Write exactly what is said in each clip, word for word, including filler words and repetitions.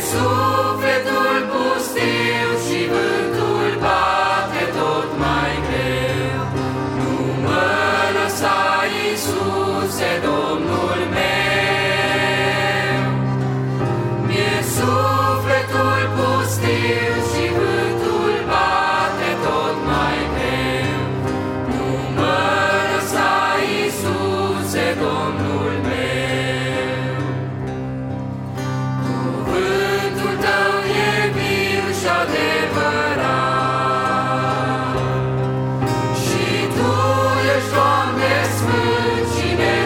sufletul pustiu și vântul bate tot mai greu. Nu mă lăsa, Iisuse, Domnul meu. Mi-e sufletul pustiu și vântul bate tot mai greu. Nu mă lăsa, Iisuse, Domnul meu. Cuvântul Tău e viu și adevărat, și Tu ești, Doamne, sfânt și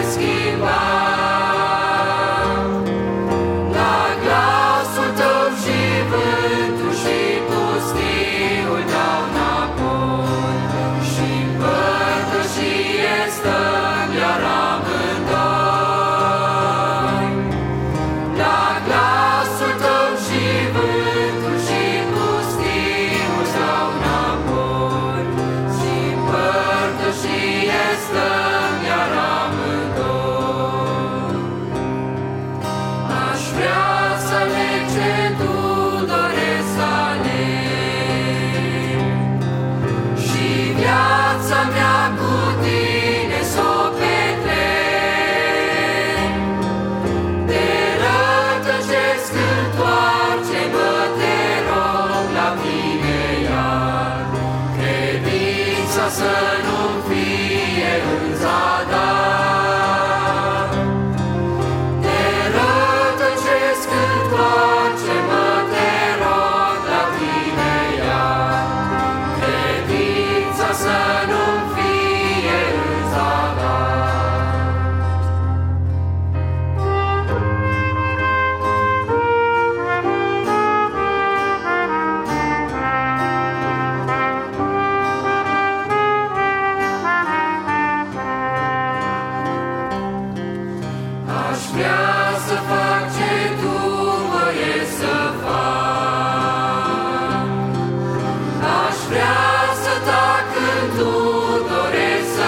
neschimbat. La glasul Tău și vântul și pustiul dau înapoi, și-n părtășie stăm iar amândoi. La glasul Tău și vântul și pustiul dau înapoi, și-n părtășie stăm iar amândoi. Aș vrea să aleg ce Tu dorești să aleg, și viața mea cu Tine s-o petrec. Te rătăcesc, întoarce-mă, te rog, la Tine iar. Credința să nu-mi fie în zadar. Te rătăcesc, întoarce-mă, te rog, la Tine iar. Credința să nu-mi fie în zadar. Aș vrea să fac ce Tu voiești să fac. Aș vrea să tac când Tu dorești să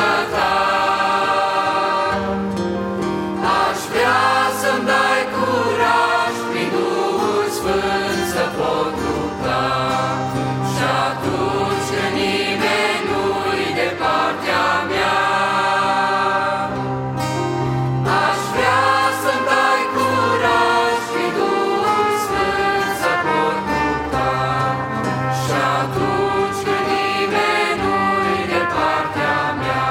tac. Aș vrea să-mi dai curaj prin Duhul Sfânt să pot lupta. Și atunci când nimeni nu-i de partea mea, aș vrea să-mi dai curaj prin Duhul Sfânt să pot lupta. Și atunci când nimeni nu-i de partea mea,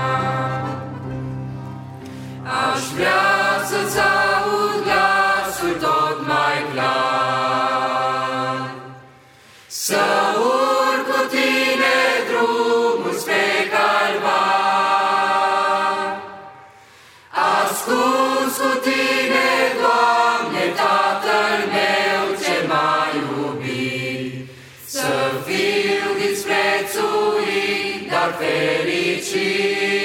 aș vrea să-ți aud glasul tot mai clar, să urc cu Tine drumul spre Calvar. Ascuns cu Tine, Doamne, Tatăl meu ce m-a iubit, să fiu disprețuit, dar fericit.